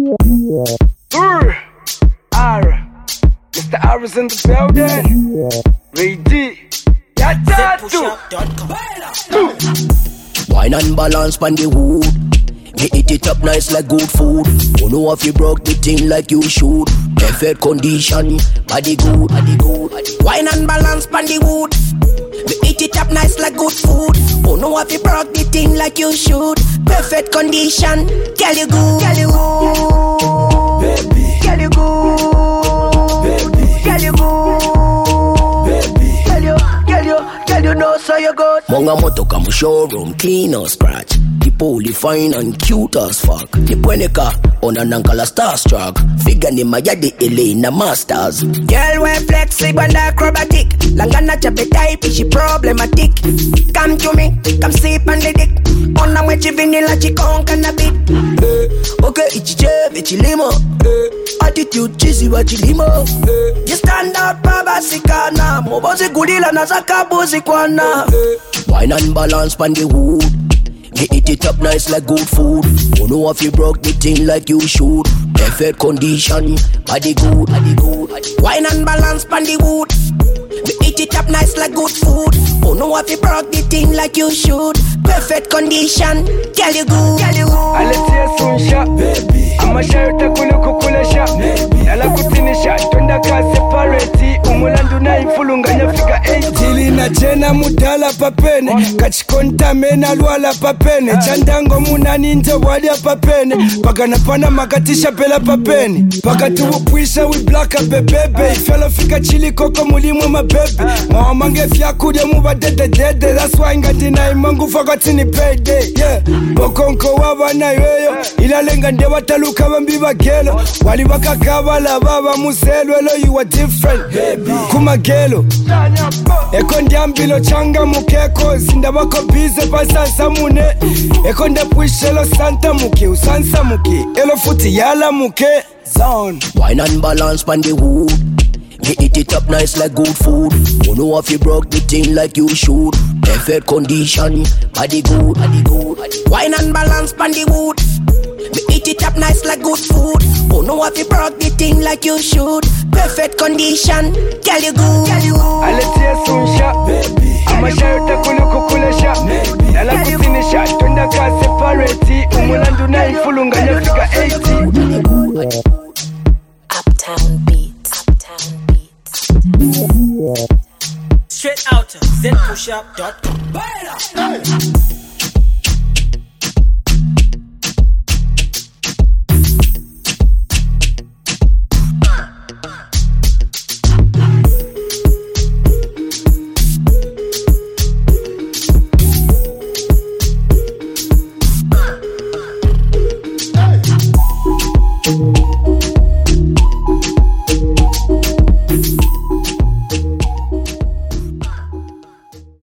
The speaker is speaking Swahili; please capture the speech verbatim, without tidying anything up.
Urr, R, Mister R is in the building. Ready, yeah, tattoo. Wine and balance pan the wood. Me eat it up nice like good food. You know if you broke the thing like you should. Perfect condition, body good, body good. Wine and balance pan the wood. Me eat it up nice like good food. You know if you broke the thing like you should. Perfect condition, girl you good, girl you good, baby, girl you good, baby, girl you good, baby, girl you, girl you, girl you know so you good. Monga moto come showroom, clean or scratch. Holy fine and cute as fuck. Nipweneka ona nankala starstruck. Figure ni mayadi ile na masters. Girl we flexible and acrobatic. Langana chape type she problematic. Come to me, come sip on the dick. Ona mwechi vanilla chikonka na bit. Eh, okay ichicheve chilimo. Eh, attitude cheesy wa chilimo. Eh, you stand out baba sikana. Mobozi gudila na zakabuzi kwana. Eh, wine and balance pan the wood. Me eat it up nice like good food. You know if you broke the thing like you should. Perfect condition, body good, body good. Wine and balance pan the wood. Me eat it up nice like good food. You know if you broke the thing like you should. Perfect condition, girl you good, girl you good. Aletia sunsha, baby. I'ma share it kule kukule sha, baby. Nala kutinisha, twenda ka separate. Umulandu na ifulunga nyafika eighty. Jili na jena mudala papene. Kachikonta mena luala papene. Chandango munani nje walia papene. Paka napana makatisha pela papene. Paka tuwupwisha we blacka bebebe. Felo fika chili koko mulimu mabebe. Mwamange fya kude muba dede dede. That's why ngatina imangu fakatini payday. Yeah, bokonko waba na yoyo. Ilalenga nde wataluka bambi bagelo. Wali wakakaba la baba muselo. Hello you are different, baby. Kumagelo eko ndiambilo changa mukeko. Zinda wako bize pasansa mune. Eko ndepwishelo santa muke. Usansa muke elo futi yala muke zone. Wine and balance pan the wood. Me eat it up nice like good food. You know if you broke the thing like you should. Perfect condition, body good, body good. Wine and balance pan the wood. Me eat it up nice like good food. You know if you broke the thing like you should. Perfect condition, girl you good, girl you good. Aletia sunsha, baby. I'ma share it kule kukule sha, baby. Nala kutinisha, twenda ka separate. Umulandu na ifulunga nyafika eighty. Uptown beats, uptown beats. Straight out of zen push up dot com.